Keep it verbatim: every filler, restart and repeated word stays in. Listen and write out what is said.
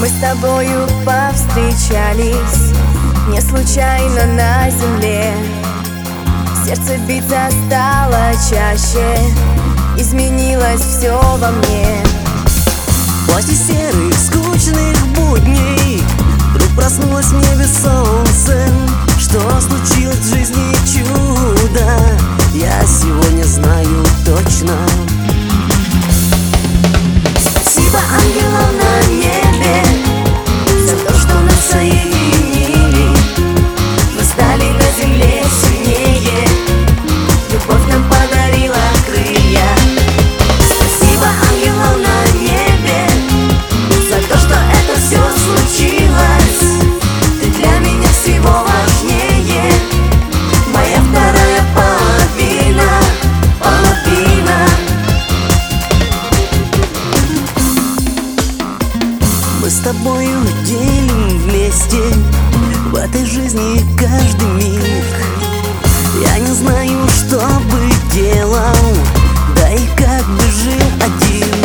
Мы с тобою повстречались не случайно на земле. Сердце биться стало чаще, изменилось все во мне. После серых, скучных будней вдруг проснулось в небе солнце. Что случилось в жизни чудо, я сегодня знаю точно. Спасибо ангелам на небе за то, что нас соединили. Мы стали на земле сильнее, любовь нам подарила крылья. Спасибо ангелам на небе за то, что это все случилось. Ты для меня всего важнее, моя вторая половина, половина. Мы с тобою делим вместе в этой жизни каждый миг. Я не знаю, что бы делал, да и как бы жил один.